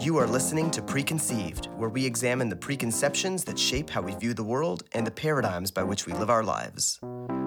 You are listening to Preconceived, where we examine the preconceptions that shape how we view the world and the paradigms by which we live our lives.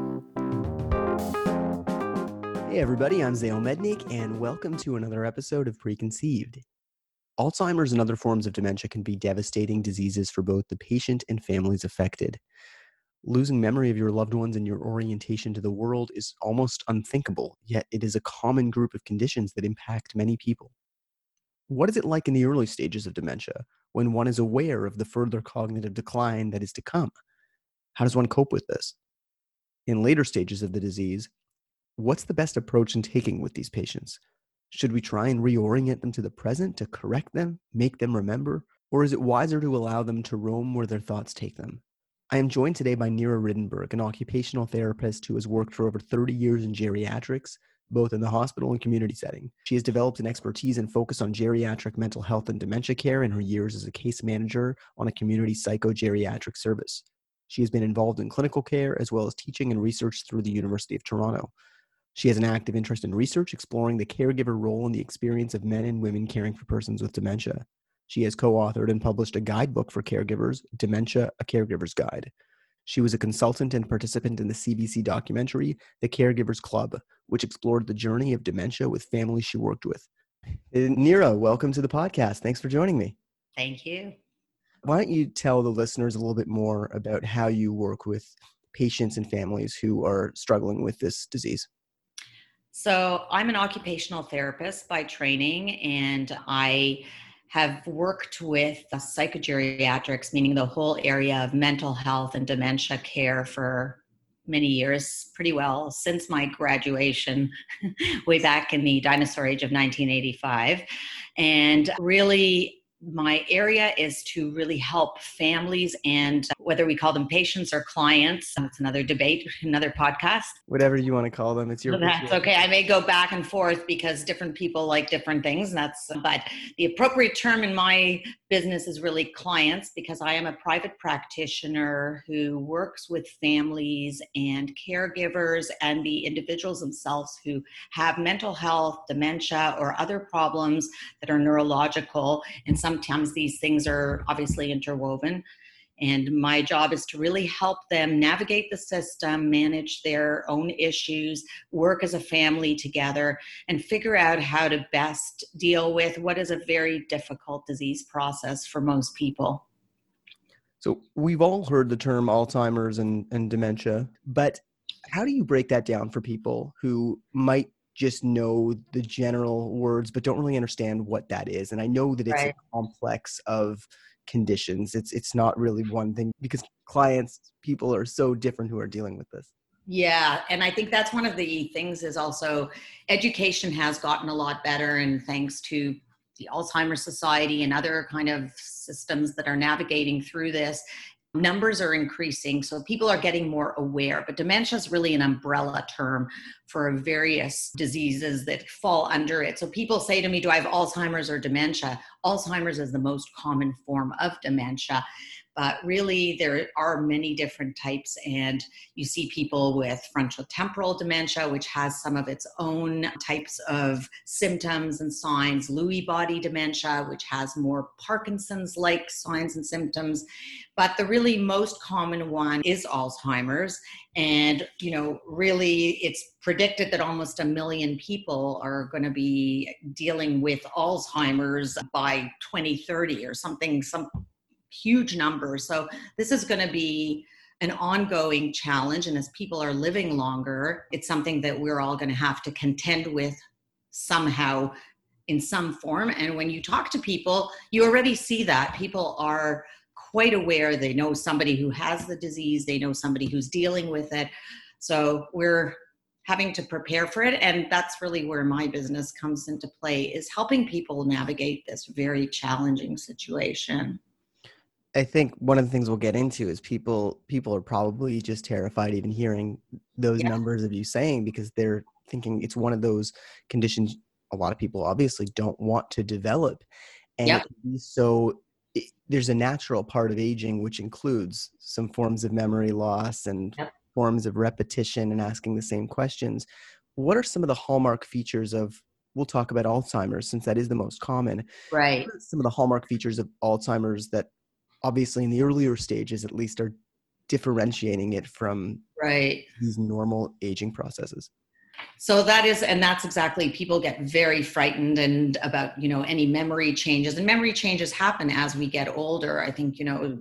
Hey everybody, I'm Zale Mednick, and welcome to another episode of Preconceived. Alzheimer's and other forms of dementia can be devastating diseases for both the patient and families affected. Losing memory of your loved ones and your orientation to the world is almost unthinkable, yet it is a common group of conditions that impact many people. What is it like in the early stages of dementia, when one is aware of the further cognitive decline that is to come? How does one cope with this? In later stages of the disease, what's the best approach in taking with these patients? Should we try and reorient them to the present to correct them, make them remember, or is it wiser to allow them to roam where their thoughts take them? I am joined today by Neera Riddenberg, an occupational therapist who has worked for over 30 years in geriatrics, both in the hospital and community setting. She has developed an expertise and focus on geriatric mental health and dementia care in her years as a case manager on a community psychogeriatric service. She has been involved in clinical care as well as teaching and research through the University of Toronto. She has an active interest in research exploring the caregiver role and the experience of men and women caring for persons with dementia. She has co-authored and published a guidebook for caregivers, Dementia: A Caregiver's Guide. She was a consultant and participant in the CBC documentary, The Caregivers Club, which explored the journey of dementia with families she worked with. Neera, welcome to the podcast. Thanks for joining me. Thank you. Why don't you tell the listeners a little bit more about how you work with patients and families who are struggling with this disease? So I'm an occupational therapist by training, and I have worked with psychogeriatrics, meaning the whole area of mental health and dementia care for many years, pretty well since my graduation way back in the dinosaur age of 1985. And really, my area is to really help families, and whether we call them patients or clients, that's another debate, another podcast. Whatever you want to call them, it's your That's okay. I may go back and forth because different people like different things. But the appropriate term in my business is really clients, because I am a private practitioner who works with families and caregivers and the individuals themselves who have mental health, dementia, or other problems that are neurological. And sometimes these things are obviously interwoven. And my job is to really help them navigate the system, manage their own issues, work as a family together, and figure out how to best deal with what is a very difficult disease process for most people. So we've all heard the term Alzheimer's and dementia, but how do you break that down for people who might just know the general words but don't really understand what that is? And I know that it's a complex of conditions. It's not really one thing, because people are so different who are dealing with this. Yeah, and I think that's one of the things is also education has gotten a lot better, and thanks to the Alzheimer's Society and other kind of systems that are navigating through this, numbers are increasing, so people are getting more aware. But dementia is really an umbrella term for various diseases that fall under it. So people say to me, do I have Alzheimer's or dementia? Alzheimer's is the most common form of dementia. But really, there are many different types, and you see people with frontotemporal dementia, which has some of its own types of symptoms and signs, Lewy body dementia, which has more Parkinson's-like signs and symptoms. But the really most common one is Alzheimer's. And, really it's predicted that almost 1 million people are going to be dealing with Alzheimer's by 2030 or something, some huge number. So this is going to be an ongoing challenge. And as people are living longer, it's something that we're all going to have to contend with somehow in some form. And when you talk to people, you already see that people are quite aware. They know somebody who has the disease. They know somebody who's dealing with it. So we're having to prepare for it. And that's really where my business comes into play, is helping people navigate this very challenging situation. I think one of the things we'll get into is people are probably just terrified even hearing those numbers of you saying, because they're thinking it's one of those conditions a lot of people obviously don't want to develop. And there's a natural part of aging, which includes some forms of memory loss and forms of repetition and asking the same questions. What are some of the hallmark features of we'll talk about Alzheimer's since that is the most common. Right. What are some of the hallmark features of Alzheimer's that obviously in the earlier stages at least are differentiating it from Right. these normal aging processes? So that's exactly, people get very frightened and about, any memory changes, and memory changes happen as we get older. I think,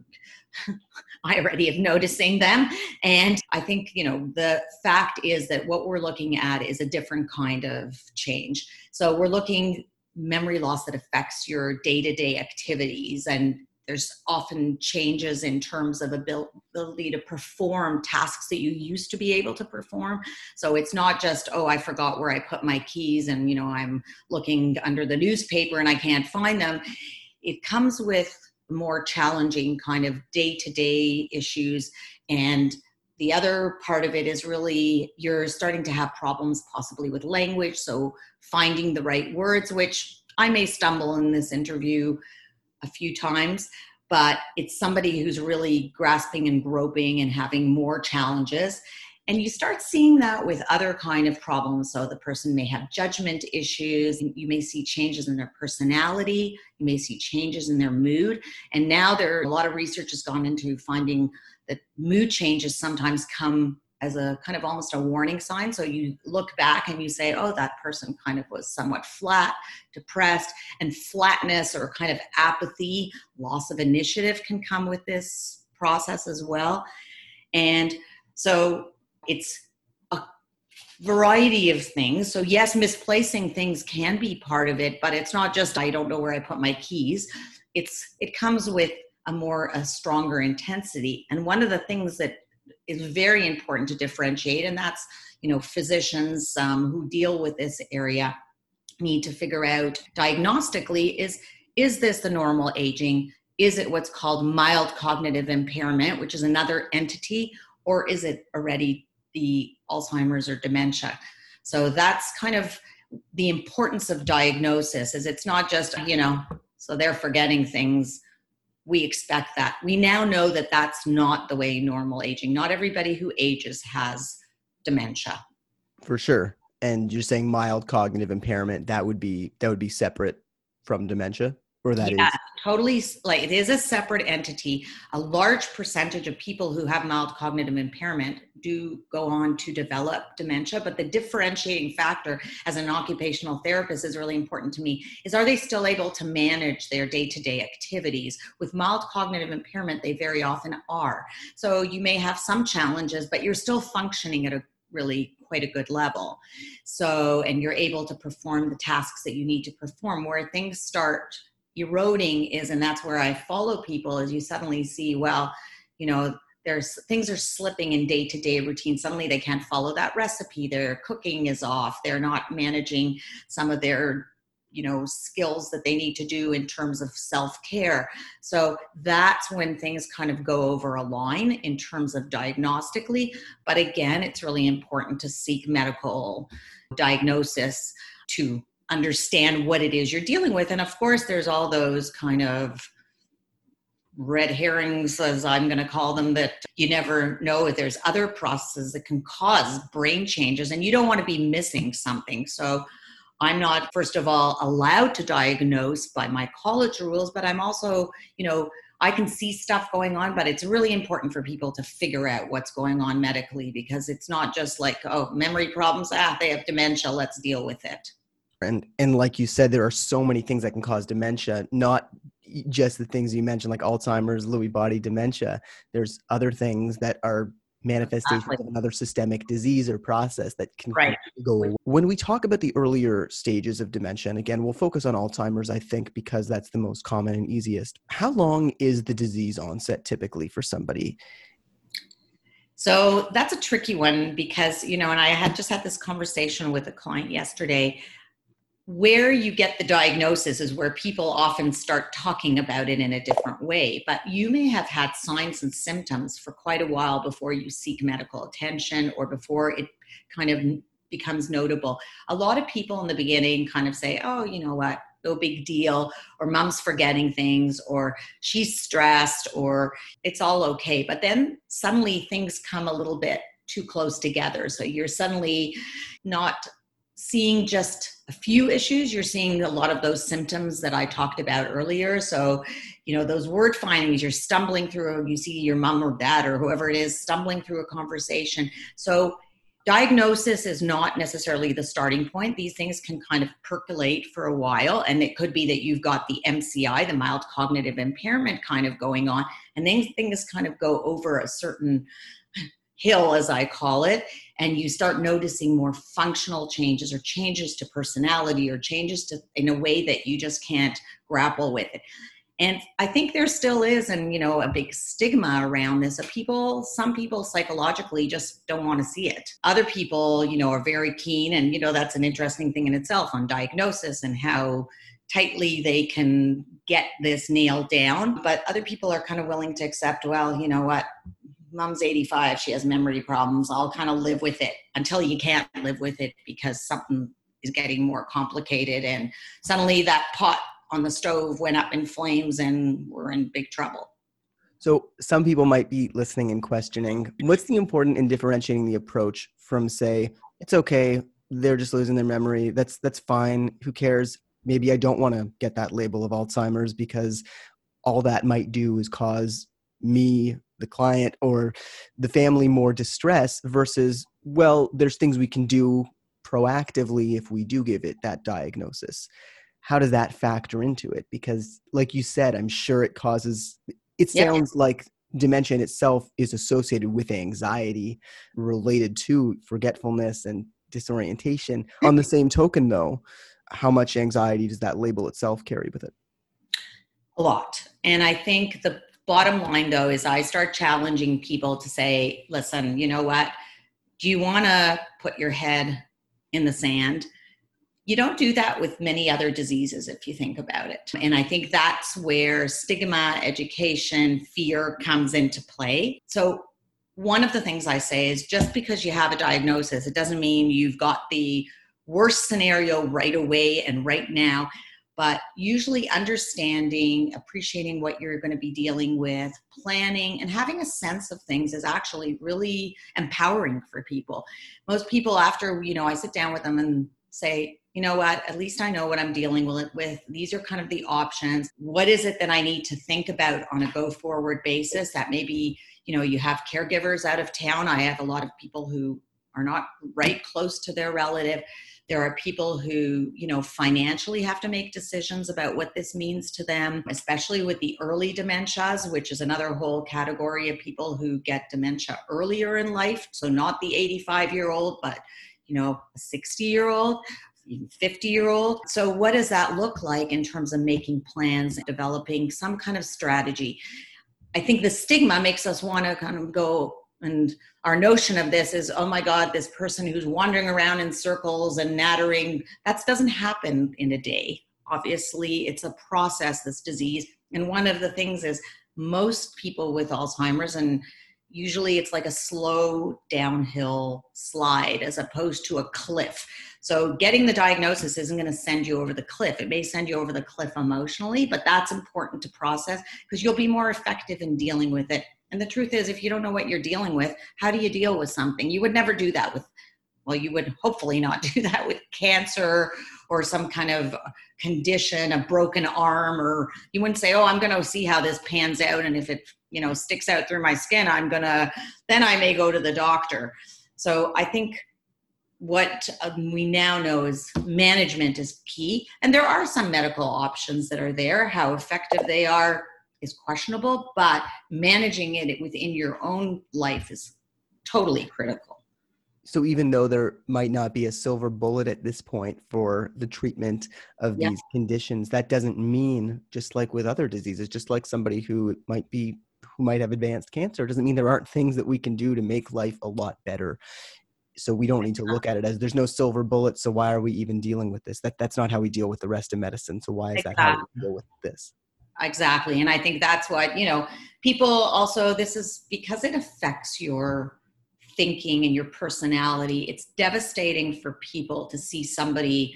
I already have noticing them. And I think, the fact is that what we're looking at is a different kind of change. So we're looking memory loss that affects your day-to-day activities, and there's often changes in terms of ability to perform tasks that you used to be able to perform. So it's not just, oh, I forgot where I put my keys and, I'm looking under the newspaper and I can't find them. It comes with more challenging kind of day-to-day issues. And the other part of it is really you're starting to have problems possibly with language. So finding the right words, which I may stumble in this interview a few times, but it's somebody who's really grasping and groping and having more challenges. And you start seeing that with other kind of problems. So the person may have judgment issues. You may see changes in their personality. You may see changes in their mood. And now a lot of research has gone into finding that mood changes sometimes come as a kind of almost a warning sign. So you look back and you say, oh, that person kind of was somewhat flat, depressed, and flatness or kind of apathy, loss of initiative can come with this process as well. And so it's a variety of things. So yes, misplacing things can be part of it, but it's not just, I don't know where I put my keys. It comes with a stronger intensity. And one of the things that is very important to differentiate, and that's, physicians who deal with this area need to figure out diagnostically is this the normal aging? Is it what's called mild cognitive impairment, which is another entity, or is it already the Alzheimer's or dementia? So that's kind of the importance of diagnosis, is it's not just, so they're forgetting things. We expect that. We now know that that's not the way normal aging. Not everybody who ages has dementia. For sure. And you're saying mild cognitive impairment, that would be separate from dementia? Or that is? Totally. Like, it is a separate entity. A large percentage of people who have mild cognitive impairment do go on to develop dementia, but the differentiating factor as an occupational therapist is really important to me is, are they still able to manage their day-to-day activities? With mild cognitive impairment, they very often are. So you may have some challenges, but you're still functioning at a really quite a good level. So, and you're able to perform the tasks that you need to perform. Where things start eroding is, and that's where I follow people, is you suddenly see, well, there's things are slipping in day-to-day routine. Suddenly they can't follow that recipe. Their cooking is off. They're not managing some of their, skills that they need to do in terms of self-care. So that's when things kind of go over a line in terms of diagnostically. But again, it's really important to seek medical diagnosis to understand what it is you're dealing with. And of course, there's all those kind of red herrings, as I'm going to call them, that you never know if there's other processes that can cause brain changes, and you don't want to be missing something. So I'm not, first of all, allowed to diagnose by my college rules, but I'm also, I can see stuff going on, but it's really important for people to figure out what's going on medically, because it's not just like, oh, memory problems, they have dementia, let's deal with it. And like you said, there are so many things that can cause dementia, not just the things you mentioned, like Alzheimer's, Lewy body dementia. There's other things that are manifestations of another systemic disease or process that can go away. When we talk about the earlier stages of dementia, and again, we'll focus on Alzheimer's, I think, because that's the most common and easiest. How long is the disease onset typically for somebody? So that's a tricky one because, and I had just had this conversation with a client yesterday. Where you get the diagnosis is where people often start talking about it in a different way. But you may have had signs and symptoms for quite a while before you seek medical attention or before it kind of becomes notable. A lot of people in the beginning kind of say, oh, you know what, no big deal, or mom's forgetting things, or she's stressed, or it's all okay. But then suddenly things come a little bit too close together. So you're suddenly not seeing just a few issues. You're seeing a lot of those symptoms that I talked about earlier. So, those word findings, you're stumbling through, you see your mom or dad or whoever it is stumbling through a conversation. So diagnosis is not necessarily the starting point. These things can kind of percolate for a while. And it could be that you've got the MCI, the mild cognitive impairment kind of going on. And then things kind of go over a certain hill, as I call it, and you start noticing more functional changes or changes to personality or changes to in a way that you just can't grapple with it. And I think there still is, a big stigma around this. Some people psychologically just don't want to see it. Other people, are very keen, and that's an interesting thing in itself on diagnosis and how tightly they can get this nailed down. But other people are kind of willing to accept, well, you know what? Mom's 85, she has memory problems. I'll kind of live with it until you can't live with it because something is getting more complicated. And suddenly that pot on the stove went up in flames and we're in big trouble. So some people might be listening and questioning, what's the important in differentiating the approach from, say, it's okay, they're just losing their memory. That's fine. Who cares? Maybe I don't want to get that label of Alzheimer's because all that might do is cause me, the client, or the family more distress versus, well, there's things we can do proactively if we do give it that diagnosis. How does that factor into it? Because like you said, I'm sure it sounds like dementia in itself is associated with anxiety related to forgetfulness and disorientation. On the same token, though, how much anxiety does that label itself carry with it? A lot. And I think the bottom line, though, is I start challenging people to say, listen, you know what? Do you want to put your head in the sand? You don't do that with many other diseases if you think about it. And I think that's where stigma, education, fear comes into play. So one of the things I say is just because you have a diagnosis, it doesn't mean you've got the worst scenario right away and right now. But usually understanding, appreciating what you're going to be dealing with, planning, and having a sense of things is actually really empowering for people. Most people after, I sit down with them and say, you know what, at least I know what I'm dealing with. These are kind of the options. What is it that I need to think about on a go forward basis? That maybe, you have caregivers out of town. I have a lot of people who are not right close to their relative. There are people who, financially have to make decisions about what this means to them, especially with the early dementias, which is another whole category of people who get dementia earlier in life. So not the 85-year-old, but, a 60-year-old, even 50-year-old. So what does that look like in terms of making plans, developing some kind of strategy? I think the stigma makes us want to kind of go, and our notion of this is, oh my God, this person who's wandering around in circles and nattering, that doesn't happen in a day. Obviously, it's a process, this disease. And one of the things is most people with Alzheimer's, and usually it's like a slow downhill slide as opposed to a cliff. So getting the diagnosis isn't going to send you over the cliff. It may send you over the cliff emotionally, but that's important to process because you'll be more effective in dealing with it. And the truth is, if you don't know what you're dealing with, how do you deal with something? You would never do that you would hopefully not do that with cancer or some kind of condition, a broken arm, or you wouldn't say, oh, I'm going to see how this pans out. And if it, sticks out through my skin, then I may go to the doctor. So I think what we now know is management is key. And there are some medical options that are there. How effective they are is questionable, but managing it within your own life is totally critical. So even though there might not be a silver bullet at this point for the treatment of these conditions, that doesn't mean, just like with other diseases, just like somebody who might have advanced cancer, doesn't mean there aren't things that we can do to make life a lot better. So we don't need to look at it as there's no silver bullet, so why are we even dealing with this? That's not how we deal with the rest of medicine. So why is that how we deal with this? Exactly. And I think that's what, people also, this is because it affects your thinking and your personality. It's devastating for people to see somebody,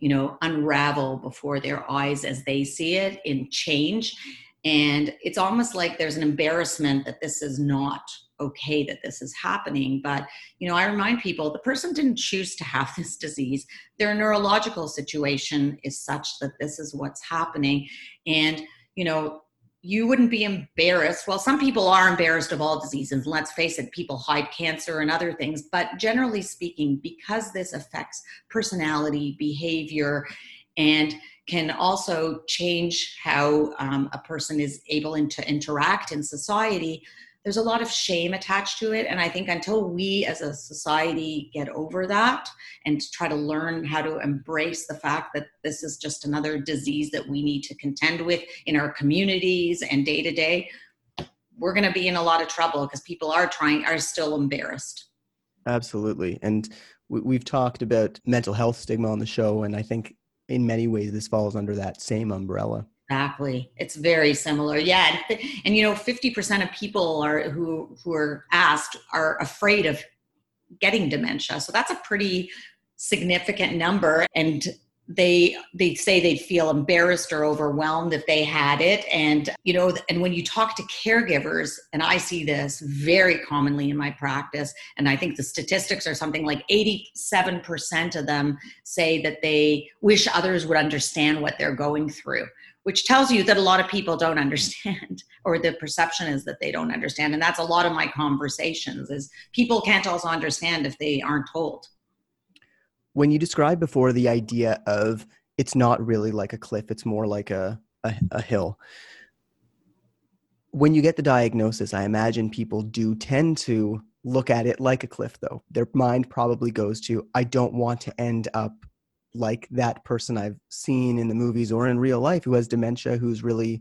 unravel before their eyes as they see it in change. And it's almost like there's an embarrassment that this is not okay that this is happening. But, I remind people the person didn't choose to have this disease. Their neurological situation is such that this is what's happening. And, you wouldn't be embarrassed. Well, some people are embarrassed of all diseases. Let's face it, people hide cancer and other things. But generally speaking, because this affects personality, behavior, and can also change how a person is able to interact in society, there's a lot of shame attached to it. And I think until we as a society get over that and try to learn how to embrace the fact that this is just another disease that we need to contend with in our communities and day to day, we're going to be in a lot of trouble because people are still embarrassed. Absolutely. And we've talked about mental health stigma on the show. And I think in many ways, this falls under that same umbrella. Exactly. It's very similar. Yeah. And 50% of people who are asked are afraid of getting dementia. So that's a pretty significant number. And they say they'd feel embarrassed or overwhelmed if they had it. And, and when you talk to caregivers, and I see this very commonly in my practice, and I think the statistics are something like 87% of them say that they wish others would understand what they're going through, which tells you that a lot of people don't understand, or the perception is that they don't understand. And that's a lot of my conversations is people can't also understand if they aren't told. When you described before the idea of it's not really like a cliff, it's more like a hill. When you get the diagnosis, I imagine people do tend to look at it like a cliff, though. Their mind probably goes to, I don't want to end up like that person I've seen in the movies or in real life who has dementia, who's really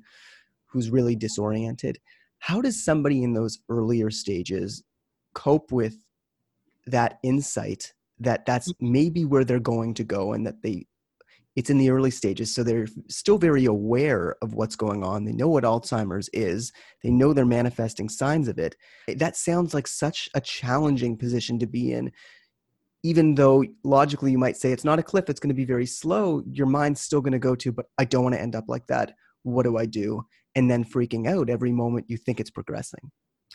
disoriented. How does somebody in those earlier stages cope with that insight that that's maybe where they're going to go, and that it's in the early stages, so they're still very aware of what's going on. They know what Alzheimer's is. They know they're manifesting signs of it. That sounds like such a challenging position to be in. Even though logically you might say it's not a cliff, it's going to be very slow, your mind's still going to go to, but I don't want to end up like that. What do I do? And then freaking out every moment you think it's progressing.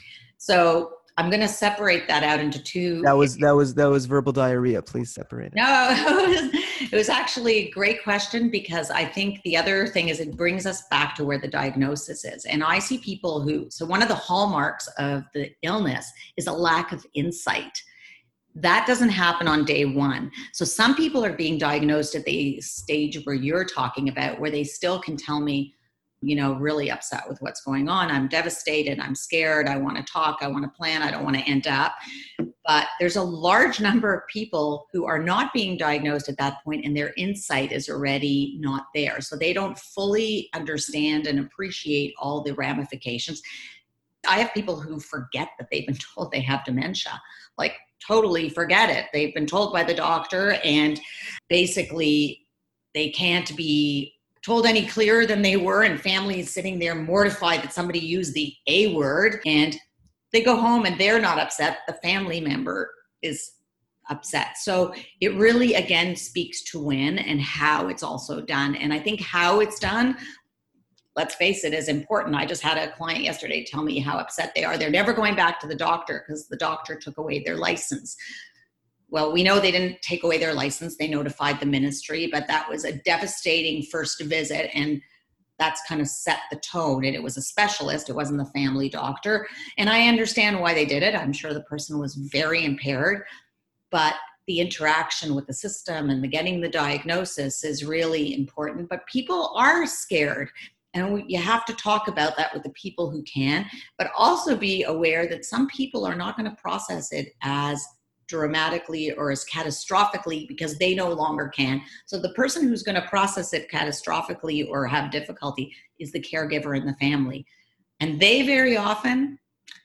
So I'm going to separate that out into two. That was verbal diarrhea. Please separate it. No, it was actually a great question, because I think the other thing is it brings us back to where the diagnosis is. And I see people so one of the hallmarks of the illness is a lack of insight. That doesn't happen on day one. So some people are being diagnosed at the stage where you're talking about, where they still can tell me, really upset with what's going on. I'm devastated. I'm scared. I want to talk. I want to plan. I don't want to end up. But there's a large number of people who are not being diagnosed at that point, and their insight is already not there. So they don't fully understand and appreciate all the ramifications. I have people who forget that they've been told they have dementia, like totally forget it. They've been told by the doctor, and basically they can't be told any clearer than they were, and families sitting there mortified that somebody used the A word, and they go home and they're not upset. The family member is upset. So it really, again, speaks to when and how it's also done. And I think how it's done, let's face it, is important. I just had a client yesterday tell me how upset they are. They're never going back to the doctor because the doctor took away their license. Well, we know they didn't take away their license. They notified the ministry, but that was a devastating first visit, and that's kind of set the tone. And it was a specialist. It wasn't the family doctor. And I understand why they did it. I'm sure the person was very impaired, but the interaction with the system and getting the diagnosis is really important. But people are scared. And you have to talk about that with the people who can, but also be aware that some people are not going to process it as dramatically or as catastrophically because they no longer can. So the person who's going to process it catastrophically or have difficulty is the caregiver and the family. And they very often,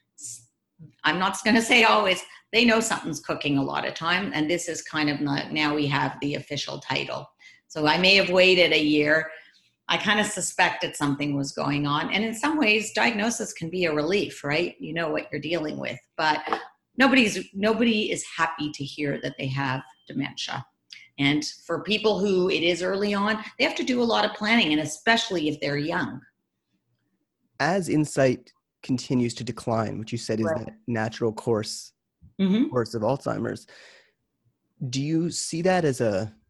I'm not going to say always, they know something's cooking a lot of time. And this is kind of now we have the official title. So I may have waited a year. I kind of suspected something was going on. And in some ways, diagnosis can be a relief, right? You know what you're dealing with. But nobody is happy to hear that they have dementia. And for people who it is early on, they have to do a lot of planning, and especially if they're young. As insight continues to decline, which you said is Right. that natural course Mm-hmm. of Alzheimer's. Do you see that as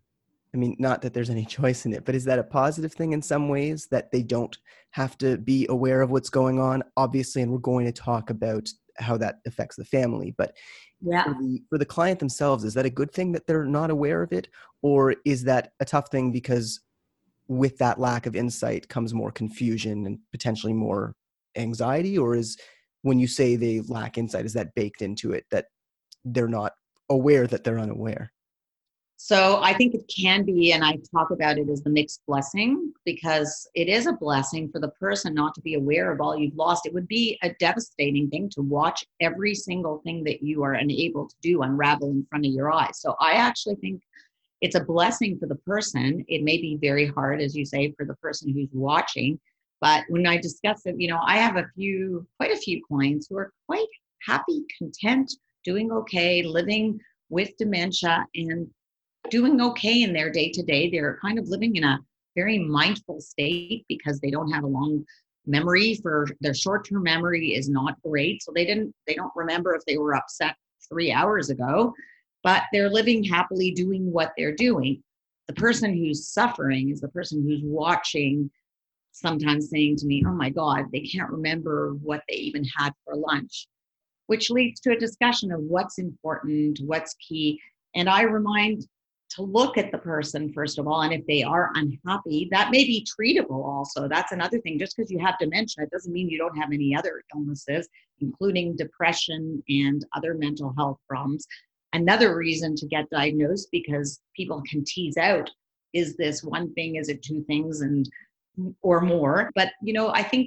not that there's any choice in it, but is that a positive thing in some ways that they don't have to be aware of what's going on? Obviously, and we're going to talk about how that affects the family, but Yeah. for the client themselves, is that a good thing that they're not aware of it? Or is that a tough thing because with that lack of insight comes more confusion and potentially more anxiety? Or is, when you say they lack insight, is that baked into it that they're not aware that they're unaware? So I think it can be, and I talk about it as the mixed blessing, because it is a blessing for the person not to be aware of all you've lost. It would be a devastating thing to watch every single thing that you are unable to do unravel in front of your eyes. So I actually think it's a blessing for the person. It may be very hard, as you say, for the person who's watching. But when I discuss it, I have quite a few clients who are quite happy, content, doing okay, living with dementia and doing okay in their day to day. They're kind of living in a very mindful state because they don't have a long memory. For their short-term memory is not great. So they don't remember if they were upset 3 hours ago, but they're living happily doing what they're doing. The person who's suffering is the person who's watching, sometimes saying to me, oh my God, they can't remember what they even had for lunch, which leads to a discussion of what's important, what's key. And I remind to look at the person, first of all, and if they are unhappy, that may be treatable also. That's another thing. Just because you have dementia, it doesn't mean you don't have any other illnesses, including depression and other mental health problems. Another reason to get diagnosed, because people can tease out, is this one thing, is it two things, and or more. But, I think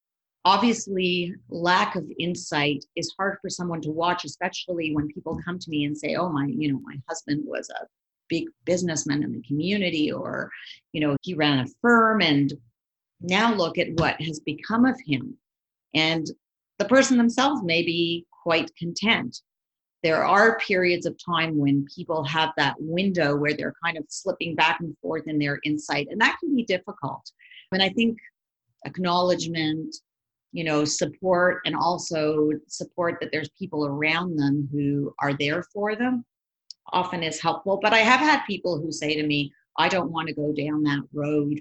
obviously lack of insight is hard for someone to watch, especially when people come to me and say, oh, my husband was a big businessman in the community, or he ran a firm, and now look at what has become of him. And the person themselves may be quite content. There are periods of time when people have that window where they're kind of slipping back and forth in their insight, and that can be difficult. And I think acknowledgement, support, and also support that there's people around them who are there for them, often is helpful. But I have had people who say to me, I don't want to go down that road,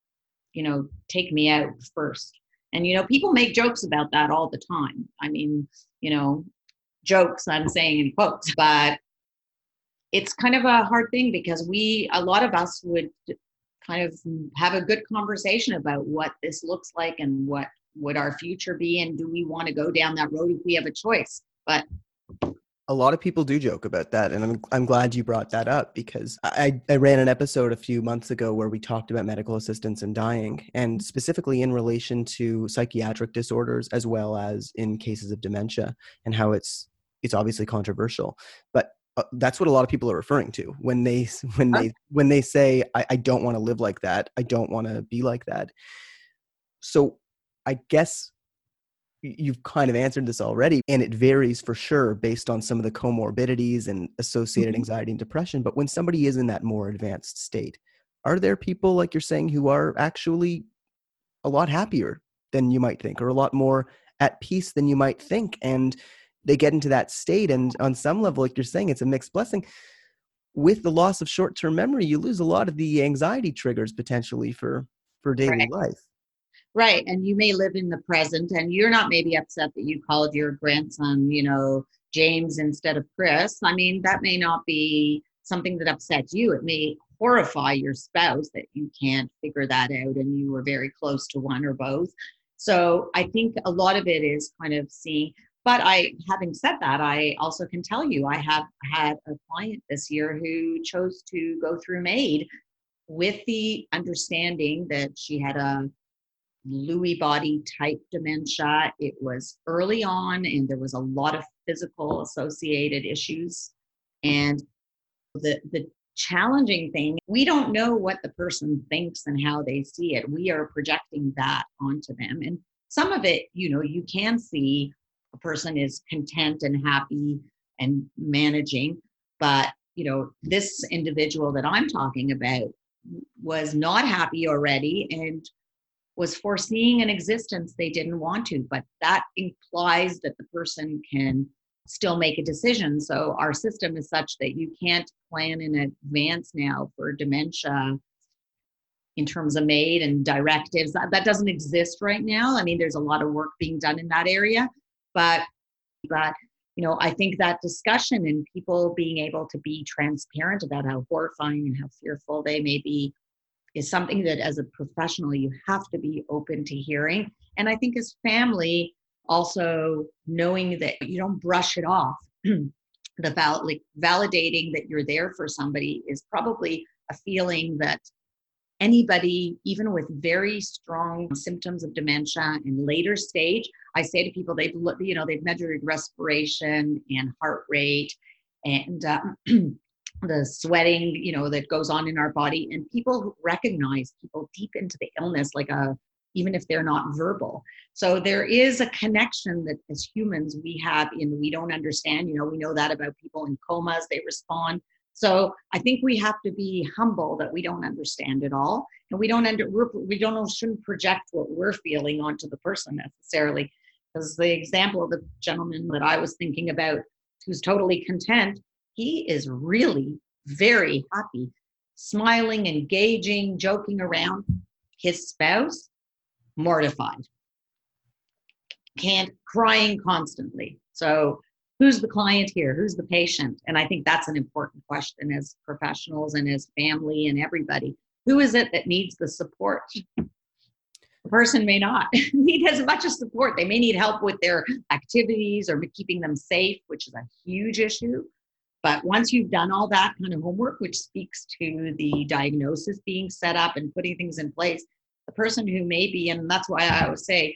take me out first. And, people make jokes about that all the time. I mean, jokes, I'm saying in quotes, but it's kind of a hard thing because a lot of us would kind of have a good conversation about what this looks like and what would our future be, and do we want to go down that road if we have a choice. But a lot of people do joke about that, and I'm glad you brought that up, because I ran an episode a few months ago where we talked about medical assistance and dying, and specifically in relation to psychiatric disorders as well as in cases of dementia, and how it's obviously controversial, but that's what a lot of people are referring to when they say I don't want to live like that, I don't want to be like that. So I guess you've kind of answered this already, and it varies for sure based on some of the comorbidities and associated anxiety and depression. But when somebody is in that more advanced state, are there people, like you're saying, who are actually a lot happier than you might think, or a lot more at peace than you might think? And they get into that state, and on some level, like you're saying, it's a mixed blessing. With the loss of short-term memory, you lose a lot of the anxiety triggers potentially for daily life. Right. And you may live in the present, and you're not maybe upset that you called your grandson, James instead of Chris. I mean, that may not be something that upsets you. It may horrify your spouse that you can't figure that out and you were very close to one or both. So I think a lot of it is kind of seeing. But having said that, I also can tell you, I have had a client this year who chose to go through MAID with the understanding that she had a Lewy body type dementia. It was early on, and there was a lot of physical associated issues. And the challenging thing, we don't know what the person thinks and how they see it. We are projecting that onto them. And some of it, you can see a person is content and happy and managing. But, this individual that I'm talking about was not happy already, and was foreseeing an existence they didn't want to, but that implies that the person can still make a decision. So our system is such that you can't plan in advance now for dementia in terms of MAID and directives. That doesn't exist right now. I mean, there's a lot of work being done in that area, but I think that discussion and people being able to be transparent about how horrifying and how fearful they may be is something that as a professional, you have to be open to hearing. And I think as family, also knowing that you don't brush it off. Validating that you're there for somebody is probably a feeling that anybody, even with very strong symptoms of dementia in later stage, I say to people, they've measured respiration and heart rate and the sweating, that goes on in our body, and people recognize people deep into the illness, even if they're not verbal. So there is a connection that as humans we have we don't understand. We know that about people in comas, they respond. So I think we have to be humble that we don't understand it all, and we shouldn't project what we're feeling onto the person necessarily. Because the example of the gentleman that I was thinking about, who's totally content, he is really very happy, smiling, engaging, joking around. His spouse, mortified, crying constantly. So who's the client here? Who's the patient? And I think that's an important question as professionals and as family and everybody. Who is it that needs the support? The person may not need as much as support. They may need help with their activities or keeping them safe, which is a huge issue. But once you've done all that kind of homework, which speaks to the diagnosis being set up and putting things in place, the person who may be, and that's why I always say,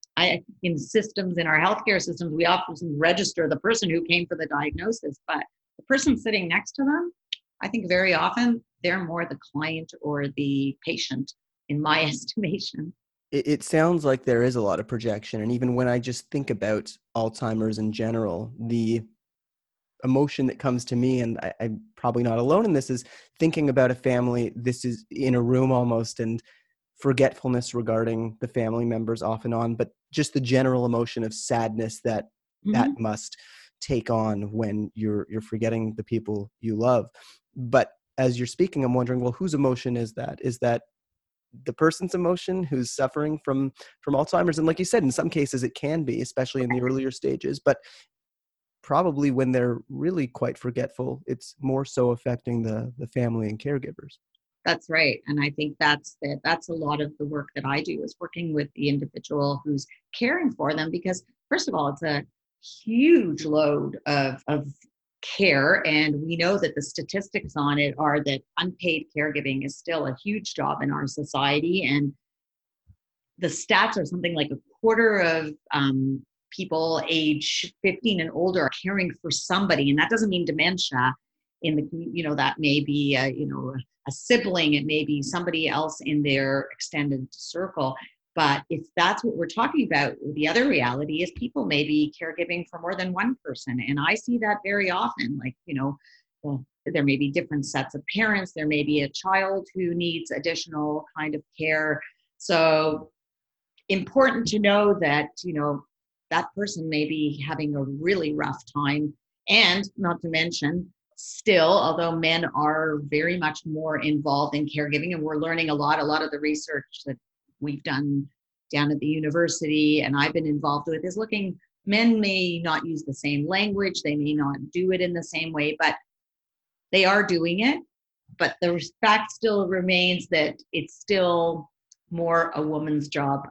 in systems, in our healthcare systems, we often register the person who came for the diagnosis, but the person sitting next to them, I think very often they're more the client or the patient, in my estimation. It sounds like there is a lot of projection. And even when I just think about Alzheimer's in general, the emotion that comes to me, and I'm probably not alone in this, is thinking about a family. This is in a room almost, and forgetfulness regarding the family members off and on, but just the general emotion of sadness that must take on when you're forgetting the people you love. But as you're speaking, I'm wondering, well, whose emotion is that? Is that the person's emotion who's suffering from Alzheimer's? And like you said, in some cases it can be, especially in the earlier stages, but probably when they're really quite forgetful, it's more so affecting the family and caregivers. That's right. And I think that's a lot of the work that I do, is working with the individual who's caring for them, because first of all, it's a huge load of care. And we know that the statistics on it are that unpaid caregiving is still a huge job in our society. And the stats are something like a quarter of people age 15 and older are caring for somebody. And that doesn't mean dementia in the, that may be, a sibling, it may be somebody else in their extended circle. But if that's what we're talking about, the other reality is people may be caregiving for more than one person. And I see that very often, there may be different sets of parents. There may be a child who needs additional kind of care. So important to know that, that person may be having a really rough time. And not to mention, still, although men are very much more involved in caregiving, and we're learning a lot of the research that we've done down at the university and I've been involved with is looking, men may not use the same language, they may not do it in the same way, but they are doing it. But the fact still remains that it's still more a woman's job.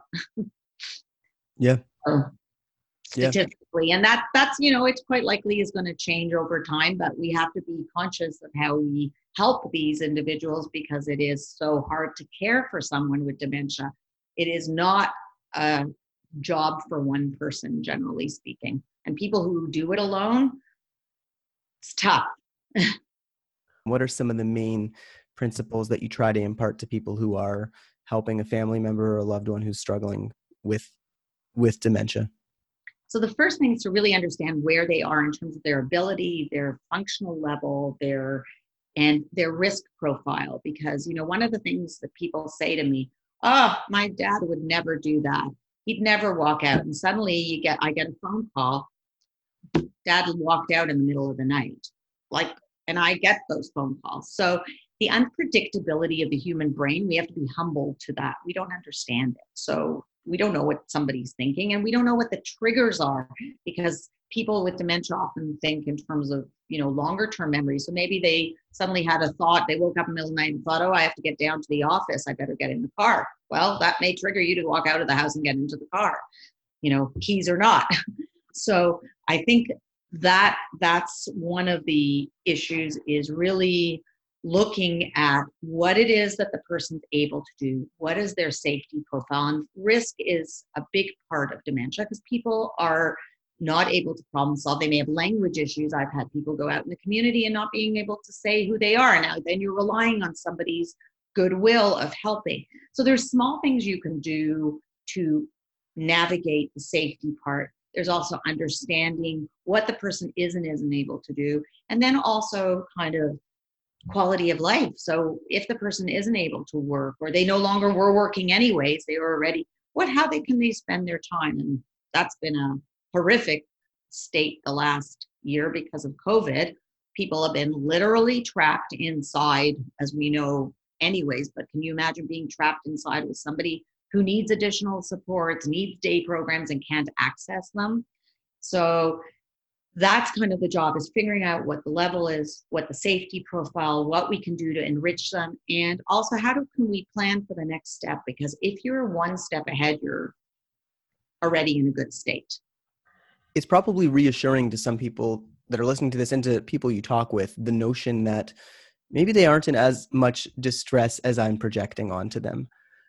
Yeah. Statistically. And that's, it's quite likely is going to change over time, but we have to be conscious of how we help these individuals, because it is so hard to care for someone with dementia. It is not a job for one person, generally speaking. And people who do it alone, it's tough. What are some of the main principles that you try to impart to people who are helping a family member or a loved one who's struggling with dementia? So the first thing is to really understand where they are in terms of their ability, their functional level, and their risk profile. Because, one of the things that people say to me, Oh, my dad would never do that. He'd never walk out. And suddenly I get a phone call. Dad walked out in the middle of the night. Like, and I get those phone calls. So the unpredictability of the human brain, we have to be humble to that. We don't understand it. So we don't know what somebody's thinking, and we don't know what the triggers are, because people with dementia often think in terms of, longer term memory. So maybe they suddenly had a thought, they woke up in the middle of the night and thought, oh, I have to get down to the office. I better get in the car. Well, that may trigger you to walk out of the house and get into the car, keys or not. So I think that's one of the issues, is really looking at what it is that the person's able to do. What is their safety profile? And risk is a big part of dementia, because people are not able to problem solve. They may have language issues. I've had people go out in the community and not being able to say who they are. Now, then you're relying on somebody's goodwill of helping. So there's small things you can do to navigate the safety part. There's also understanding what the person is and isn't able to do. And then also kind of quality of life. So if the person isn't able to work, or they no longer were working anyways, they were already, how can they spend their time? And that's been a horrific state the last year because of COVID. People have been literally trapped inside, as we know anyways, but can you imagine being trapped inside with somebody who needs additional supports, needs day programs, and can't access them? So that's kind of the job, is figuring out what the level is, what the safety profile, what we can do to enrich them, and also can we plan for the next step? Because if you're one step ahead, you're already in a good state. It's probably reassuring to some people that are listening to this, and to people you talk with, the notion that maybe they aren't in as much distress as I'm projecting onto them.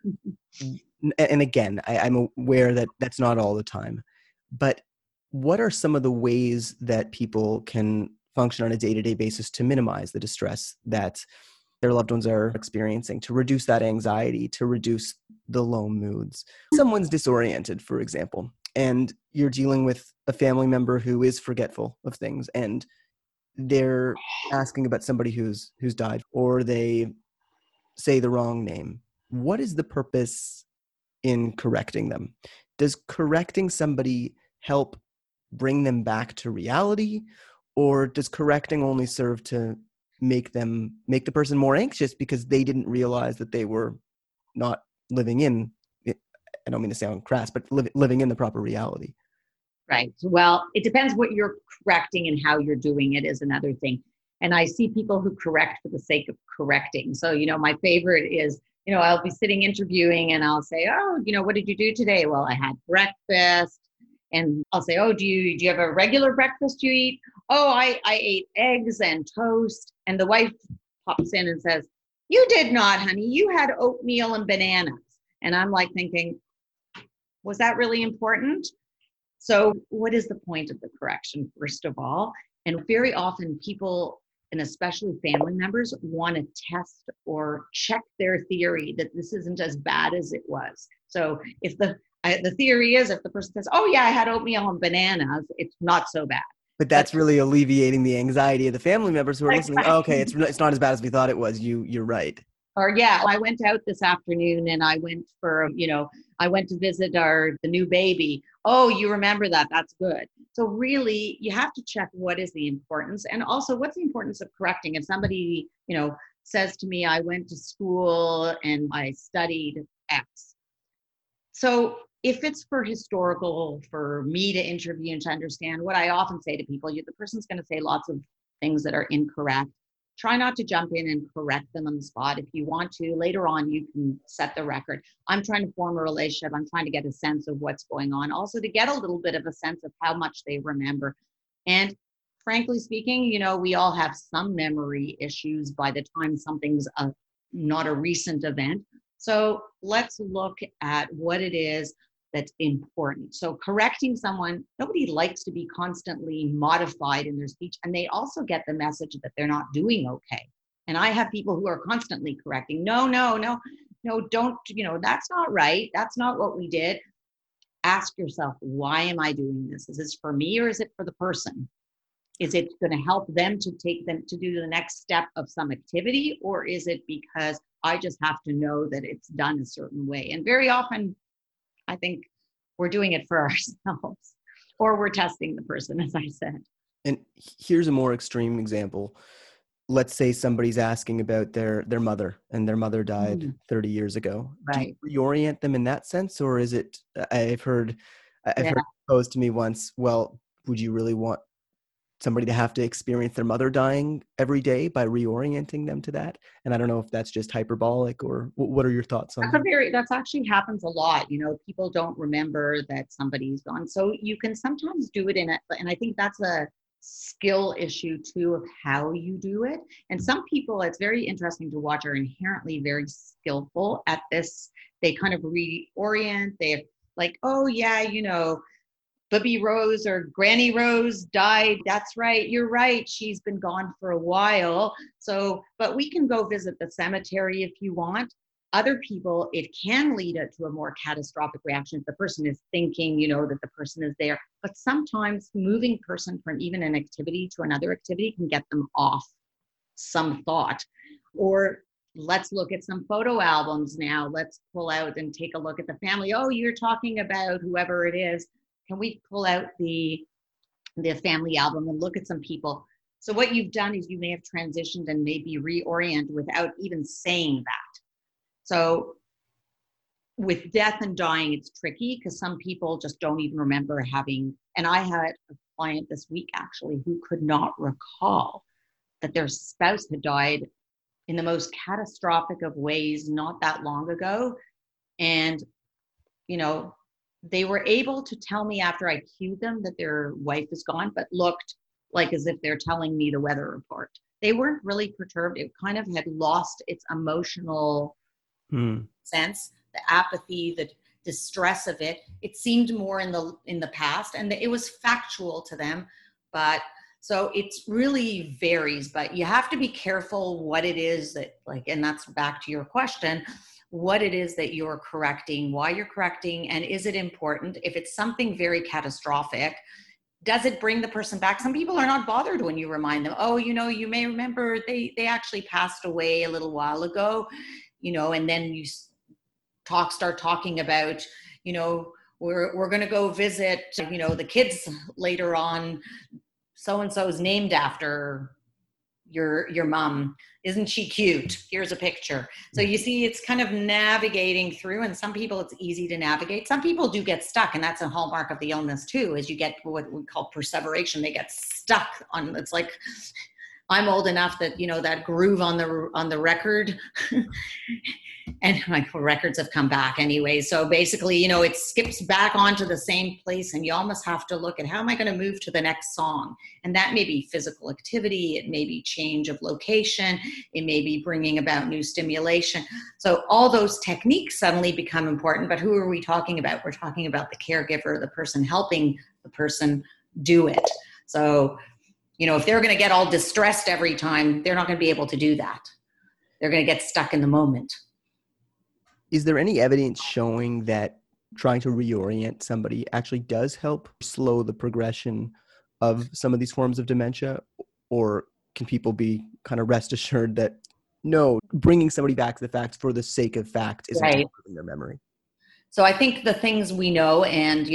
And again, I'm aware that that's not all the time, but what are some of the ways that people can function on a day-to-day basis to minimize the distress that their loved ones are experiencing, to reduce that anxiety, to reduce the low moods? Someone's disoriented, for example, and you're dealing with a family member who is forgetful of things, and they're asking about somebody who's died, or they say the wrong name. What is the purpose in correcting them? Does correcting somebody help bring them back to reality, or does correcting only serve to make the person more anxious because they didn't realize that they were not living in, I don't mean to sound crass, but living in the proper reality? Right. Well, it depends what you're correcting and how you're doing it is another thing. And I see people who correct for the sake of correcting. So, my favorite is, I'll be sitting interviewing and I'll say, oh, what did you do today? Well, I had breakfast. And I'll say, oh, do you have a regular breakfast you eat? Oh, I ate eggs and toast. And the wife pops in and says, you did not, honey. You had oatmeal and bananas. And I'm like thinking, was that really important? So what is the point of the correction, first of all? And very often people, and especially family members, want to test or check their theory that this isn't as bad as it was. So if the theory is, if the person says, oh yeah, I had oatmeal and bananas, it's not so bad. But that's really alleviating the anxiety of the family members who are listening. Oh, okay, it's not as bad as we thought it was. You're right. Or yeah, I went out this afternoon and I went I went to visit the new baby. Oh, you remember that? That's good. So really, you have to check what is the importance, and also what's the importance of correcting. If somebody, says to me, I went to school and I studied X. So if it's for me to interview and to understand, what I often say to people, the person's going to say lots of things that are incorrect. Try not to jump in and correct them on the spot. If you want to, later on, you can set the record. I'm trying to form a relationship. I'm trying to get a sense of what's going on. Also to get a little bit of a sense of how much they remember. And frankly speaking, we all have some memory issues by the time something's not a recent event. So let's look at what it is that's important. So correcting someone, nobody likes to be constantly modified in their speech, and they also get the message that they're not doing okay. And I have people who are constantly correcting, no, don't, that's not right. That's not what we did. Ask yourself, why am I doing this? Is this for me or is it for the person? is it going to help them to take them to do the next step of some activity, or is it because I just have to know that it's done a certain way? And very often, I think we're doing it for ourselves, or we're testing the person, as I said. And here's a more extreme example. Let's say somebody's asking about their mother, and their mother died 30 years ago. Right. Do you reorient them in that sense? Or is it, I've heard posed to me once, well, would you really want somebody to have to experience their mother dying every day by reorienting them to that? And I don't know if that's just hyperbolic, or what are your thoughts on that? That's actually happens a lot. People don't remember that somebody's gone. So you can sometimes do it and I think that's a skill issue too, of how you do it. And some people, it's very interesting to watch, are inherently very skillful at this. They kind of reorient. They're like, oh yeah, Baby Rose or Granny Rose died. That's right. You're right. She's been gone for a while. So, but we can go visit the cemetery if you want. Other people, it can lead it to a more catastrophic reaction if the person is thinking, that the person is there. But sometimes moving person from even an activity to another activity can get them off some thought. Or let's look at some photo albums now. Let's pull out and take a look at the family. Oh, you're talking about whoever it is. Can we pull out the family album and look at some people? So what you've done is you may have transitioned and maybe reorient without even saying that. So with death and dying, it's tricky because some people just don't even remember having, and I had a client this week actually who could not recall that their spouse had died in the most catastrophic of ways not that long ago. And, they were able to tell me after I cued them that their wife is gone, but looked like as if they're telling me the weather report. They weren't really perturbed. It kind of had lost its emotional sense, the apathy, the distress of it. It seemed more in the past, and it was factual to them. But so it really varies, but you have to be careful what it is that, and that's back to your question, what it is that you're correcting, why you're correcting, and is it important? If it's something very catastrophic, does it bring the person back? Some people are not bothered when you remind them, oh, you may remember they actually passed away a little while ago, and then you start talking about, we're going to go visit, the kids later on, so-and-so is named after your mom. Isn't she cute? Here's a picture. So you see, it's kind of navigating through, and some people it's easy to navigate. Some people do get stuck, and that's a hallmark of the illness too, is you get what we call perseveration. They get stuck on, it's like, I'm old enough that, that groove on the record and my records have come back anyway. So basically, it skips back onto the same place, and you almost have to look at how am I going to move to the next song? And that may be physical activity. It may be change of location. It may be bringing about new stimulation. So all those techniques suddenly become important, but who are we talking about? We're talking about the caregiver, the person helping the person do it. So, if they're going to get all distressed every time, they're not going to be able to do that. They're going to get stuck in the moment. Is there any evidence showing that trying to reorient somebody actually does help slow the progression of some of these forms of dementia? Or can people be kind of rest assured that no, bringing somebody back to the facts for the sake of fact isn't improving their memory? So I think the things we know, and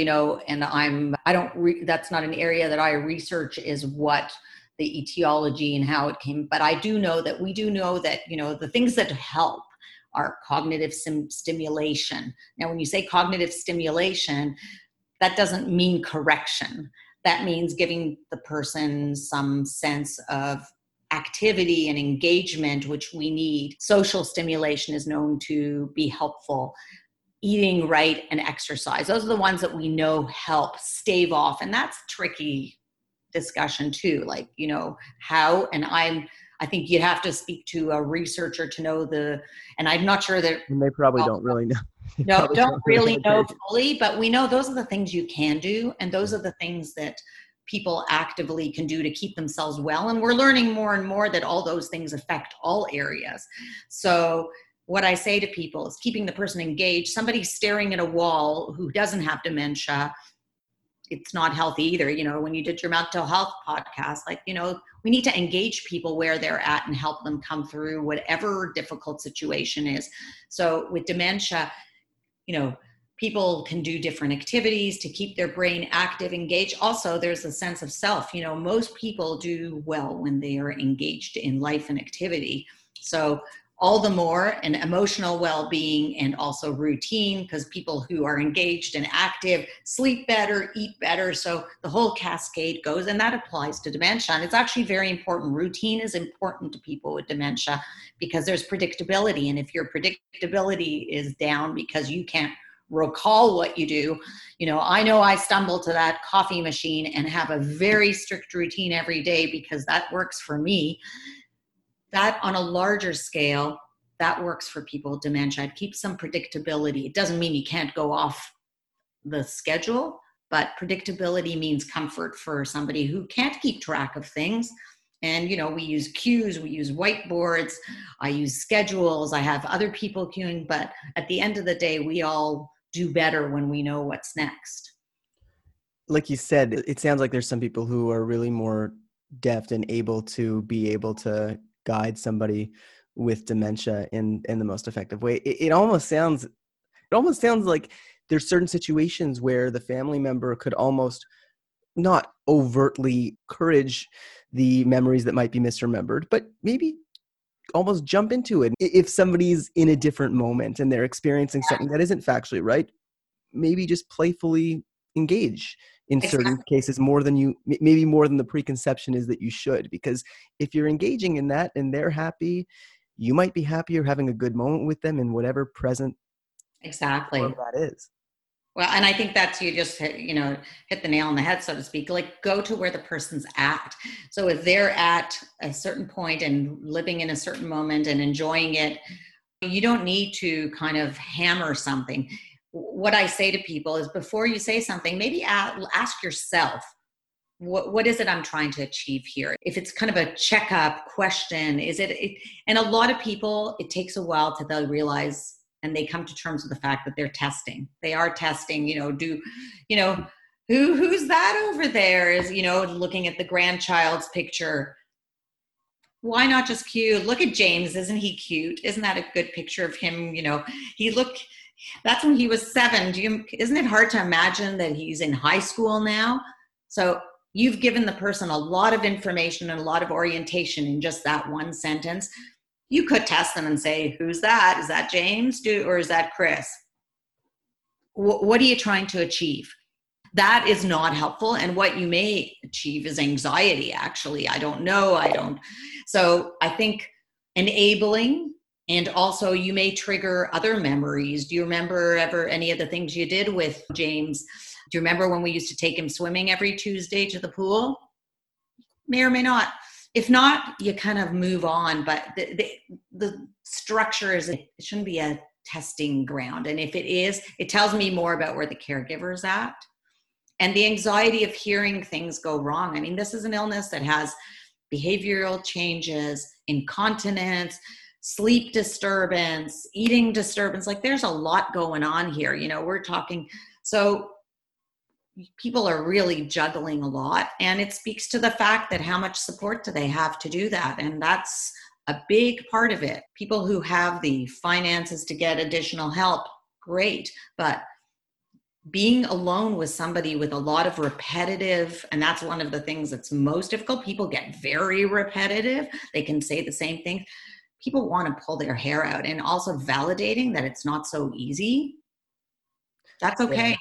that's not an area that I research, is what the etiology and how it came. But I do know that the things that help are cognitive stimulation. Now, when you say cognitive stimulation, that doesn't mean correction. That means giving the person some sense of activity and engagement, which we need. Social stimulation is known to be helpful. Eating right and exercise. Those are the ones that we know help stave off. And that's tricky discussion too. How, and I think you'd have to speak to a researcher to know and I'm not sure that. And they probably don't really know. No, don't really know fully, but we know those are the things you can do. And those are the things that people actively can do to keep themselves well. And we're learning more and more that all those things affect all areas. So what I say to people is keeping the person engaged. Somebody staring at a wall who doesn't have dementia it's not healthy either. You know, when you did your mental health podcast, like, you know, we need to engage people where they're at and help them come through whatever difficult situation is. So with dementia, you know, people can do different activities to keep their brain active, engaged. Also, there's a sense of self. You know, most people do well when they are engaged in life and activity. So all the more, and emotional well-being, and also routine, because people who are engaged and active sleep better, eat better. So the whole cascade goes, and that applies to dementia. And it's actually very important. Routine is important to people with dementia because there's predictability. And if your predictability is down because you can't recall what you do, you know I stumble to that coffee machine and have a very strict routine every day because that works for me. That on a larger scale, that works for people with dementia. It keeps some predictability. It doesn't mean you can't go off the schedule, but predictability means comfort for somebody who can't keep track of things. And, you know, we use cues, we use whiteboards, I use schedules, I have other people queuing, but at the end of the day, we all do better when we know what's next. Like you said, it sounds like there's some people who are really more deft and able to guide somebody with dementia in the most effective way. It almost sounds like there's certain situations where the family member could almost not overtly encourage the memories that might be misremembered, but maybe almost jump into it. If somebody's in a different moment and they're experiencing something that isn't factually right, maybe just playfully engage in certain cases maybe more than the preconception is that you should. Because if you're engaging in that and they're happy, you might be happier having a good moment with them in whatever present form that is. Well, and I think that's, you just hit the nail on the head, so to speak. Like, go to where the person's at. So if they're at a certain point and living in a certain moment and enjoying it, you don't need to kind of hammer something. What I say to people is, before you say something, maybe ask yourself, what is it I'm trying to achieve here? If it's kind of a checkup question, and a lot of people, it takes a while till they'll realize, and they come to terms with the fact that they're testing. They are testing, who's that over there, is, looking at the grandchild's picture. Why not just cue? Look at James. Isn't he cute? Isn't that a good picture of him? That's when he was 7. Isn't it hard to imagine that he's in high school now? So you've given the person a lot of information and a lot of orientation in just that one sentence. You could test them and say, who's that? Is that James? Or is that Chris? What are you trying to achieve? That is not helpful. And what you may achieve is anxiety, actually. I don't know. So I think enabling, and also you may trigger other memories. Do you remember ever any of the things you did with James? Do you remember when we used to take him swimming every Tuesday to the pool? May or may not. If not, you kind of move on. But the structure is, it shouldn't be a testing ground. And if it is, it tells me more about where the caregiver is at. And the anxiety of hearing things go wrong. I mean, this is an illness that has behavioral changes, incontinence, sleep disturbance, eating disturbance. Like, there's a lot going on here. We're talking, so people are really juggling a lot, and it speaks to the fact that how much support do they have to do that? And that's a big part of it. People who have the finances to get additional help, great. But being alone with somebody with a lot of repetitive, and that's one of the things that's most difficult. People get very repetitive. They can say the same thing. People want to pull their hair out, and also validating that it's not so easy. That's okay.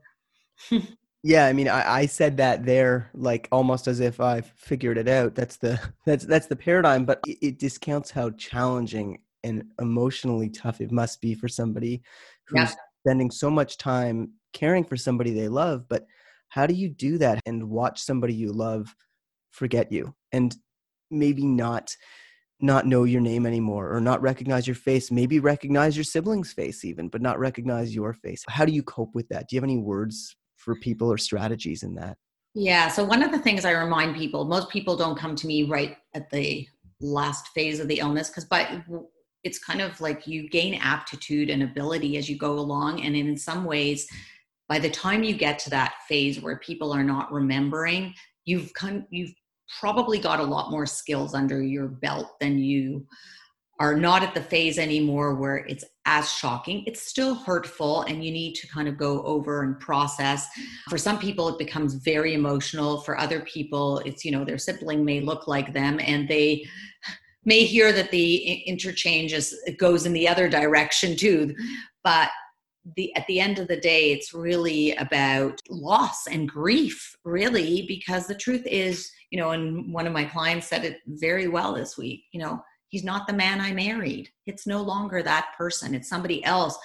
Yeah, I mean, I said that there like almost as if I've figured it out. That's the paradigm, but it discounts how challenging and emotionally tough it must be for somebody who's spending so much time caring for somebody they love. But how do you do that and watch somebody you love forget you, and maybe not know your name anymore, or not recognize your face, maybe recognize your sibling's face even, but not recognize your face? How do you cope with that? Do you have any words for people or strategies in that? Yeah. So one of the things I remind people, most people don't come to me right at the last phase of the illness, but it's kind of like you gain aptitude and ability as you go along. And in some ways, by the time you get to that phase where people are not remembering, you've probably got a lot more skills under your belt than you are not at the phase anymore where it's as shocking. It's still hurtful and you need to kind of go over and process. For some people, it becomes very emotional. For other people, it's, their sibling may look like them and they may hear that the interchange it goes in the other direction too. But at the end of the day, it's really about loss and grief, really, because the truth is, and one of my clients said it very well this week, he's not the man I married. It's no longer that person. It's somebody else.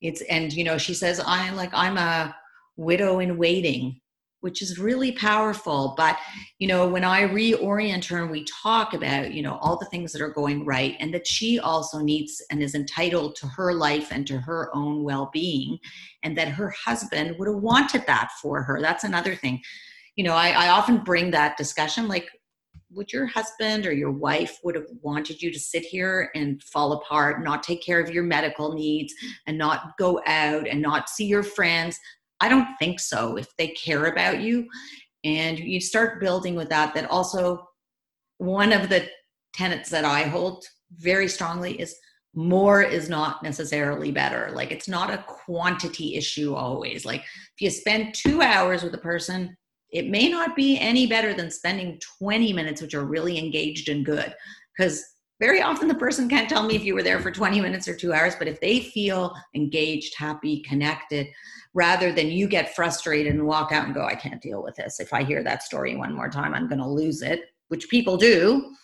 She says, I'm a widow in waiting, which is really powerful. But, when I reorient her and we talk about, all the things that are going right, and that she also needs and is entitled to her life and to her own well-being, and that her husband would have wanted that for her. That's another thing. I often bring that discussion, like, would your husband or your wife would have wanted you to sit here and fall apart, not take care of your medical needs and not go out and not see your friends? I don't think so. If they care about you, and you start building with that also one of the tenets that I hold very strongly is more is not necessarily better. Like, it's not a quantity issue always. Like, if you spend 2 hours with a person, it may not be any better than spending 20 minutes, which are really engaged and good. Because very often the person can't tell me if you were there for 20 minutes or 2 hours, but if they feel engaged, happy, connected, rather than you get frustrated and walk out and go, I can't deal with this. If I hear that story one more time, I'm going to lose it, which people do.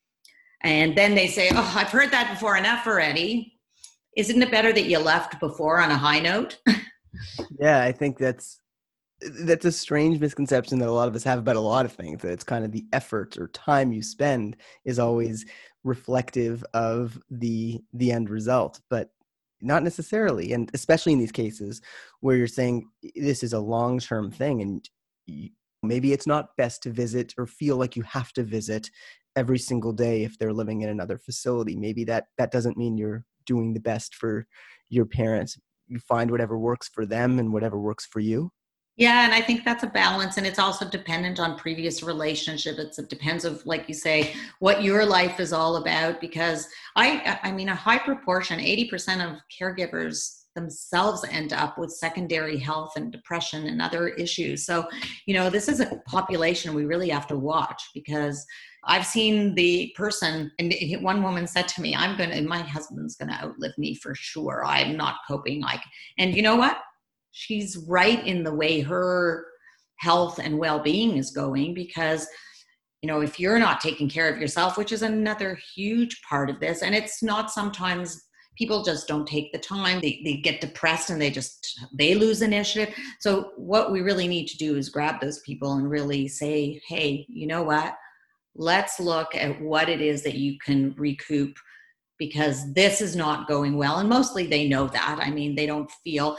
And then they say, oh, I've heard that before, enough already. Isn't it better that you left before on a high note? Yeah, I think that's a strange misconception that a lot of us have about a lot of things, that it's kind of the effort or time you spend is always reflective of the end result, but not necessarily. And especially in these cases where you're saying this is a long-term thing, and maybe it's not best to visit or feel like you have to visit every single day if they're living in another facility. Maybe that doesn't mean you're doing the best for your parents. You find whatever works for them and whatever works for you. Yeah, and I think that's a balance, and it's also dependent on previous relationship. It depends of, like you say, what your life is all about, because I mean, a high proportion, 80% of caregivers themselves end up with secondary health and depression and other issues. So, this is a population we really have to watch, because I've seen the person, and one woman said to me, my husband's going to outlive me for sure. I'm not coping. And you know what? She's right in the way her health and well-being is going, because, if you're not taking care of yourself, which is another huge part of this, and it's not, sometimes people just don't take the time, they get depressed and they lose initiative. So what we really need to do is grab those people and really say, hey, you know what? Let's look at what it is that you can recoup, because this is not going well. And mostly they know that. I mean, they don't feel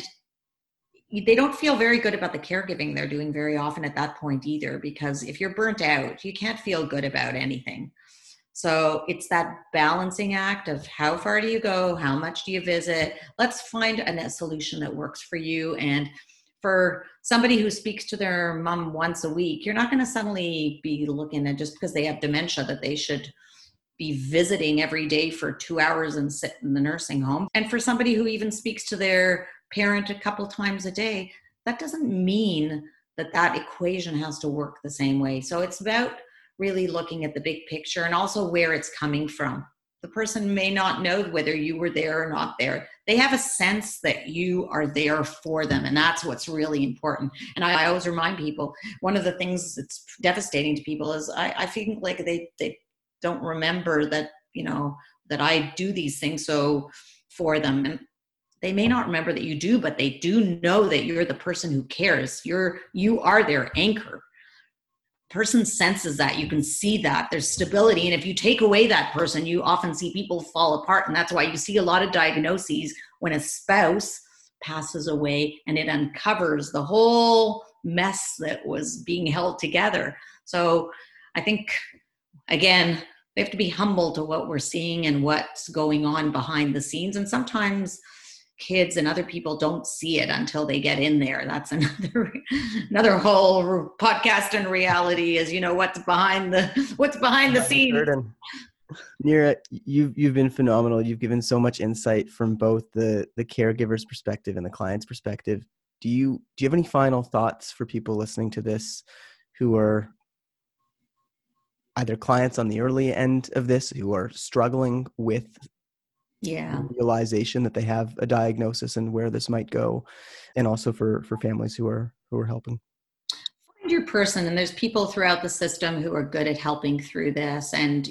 very good about the caregiving they're doing very often at that point either, because if you're burnt out, you can't feel good about anything. So it's that balancing act of how far do you go? How much do you visit? Let's find a solution that works for you. And for somebody who speaks to their mom once a week, you're not going to suddenly be looking at, just because they have dementia, that they should be visiting every day for 2 hours and sit in the nursing home. And for somebody who even speaks to their parent a couple times a day, that doesn't mean that equation has to work the same way. So it's about really looking at the big picture and also where it's coming from. The person may not know whether you were there or not there. They have a sense that you are there for them, and that's what's really important. And I always remind people, one of the things that's devastating to people is I feel like they don't remember that, that I do these things so for them. And they may not remember that you do, but they do know that you're the person who cares. You are their anchor. Person senses that. You can see that there's stability. And if you take away that person, you often see people fall apart. And that's why you see a lot of diagnoses when a spouse passes away, and it uncovers the whole mess that was being held together. So I think, again, we have to be humble to what we're seeing and what's going on behind the scenes. And sometimes kids and other people don't see it until they get in there. That's another whole podcast and reality is, what's behind the scenes. Neera, you've been phenomenal. You've given so much insight from both the caregiver's perspective and the client's perspective. Do you have any final thoughts for people listening to this who are either clients on the early end of this, who are struggling with the realization that they have a diagnosis and where this might go, and also for families who are helping? Find your person, and there's people throughout the system who are good at helping through this. And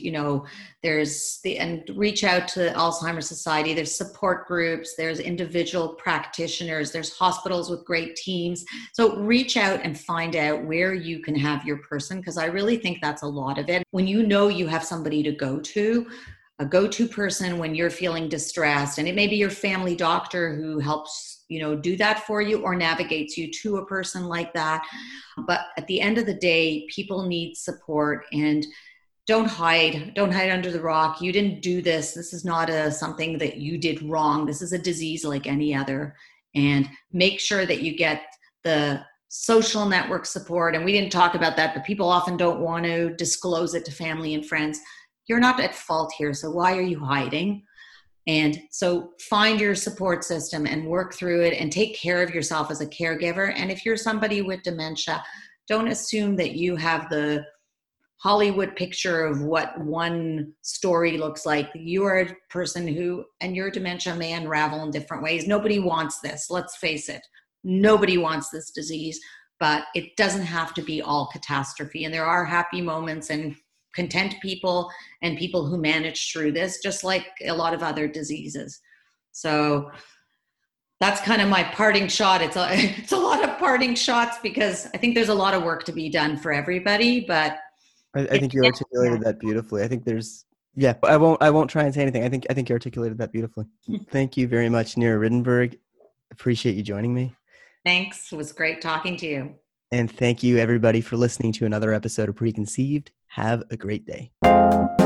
and reach out to Alzheimer's Society. There's support groups, there's individual practitioners, there's hospitals with great teams. So reach out and find out where you can have your person, because I really think that's a lot of it. When you have somebody to go to, a go-to person when you're feeling distressed, and it may be your family doctor who helps do that for you or navigates you to a person like that. But at the end of the day, people need support, and don't hide under the rock. You didn't do this. This is not something that you did wrong. This is a disease like any other, and make sure that you get the social network support. And we didn't talk about that, but people often don't want to disclose it to family and friends. You're not at fault here, so why are you hiding? And so find your support system and work through it and take care of yourself as a caregiver. And if you're somebody with dementia, don't assume that you have the Hollywood picture of what one story looks like. You are a person and your dementia may unravel in different ways. Nobody wants this. Let's face it. Nobody wants this disease, but it doesn't have to be all catastrophe. And there are happy moments and content people and people who manage through this, just like a lot of other diseases. So that's kind of my parting shot. It's a lot of parting shots, because I think there's a lot of work to be done for everybody, but I think you articulated that beautifully. I think I won't try and say anything. I think you articulated that beautifully. Thank you very much, Neera Riddenberg. Appreciate you joining me. Thanks. It was great talking to you. And thank you, everybody, for listening to another episode of Preconceived. Have a great day.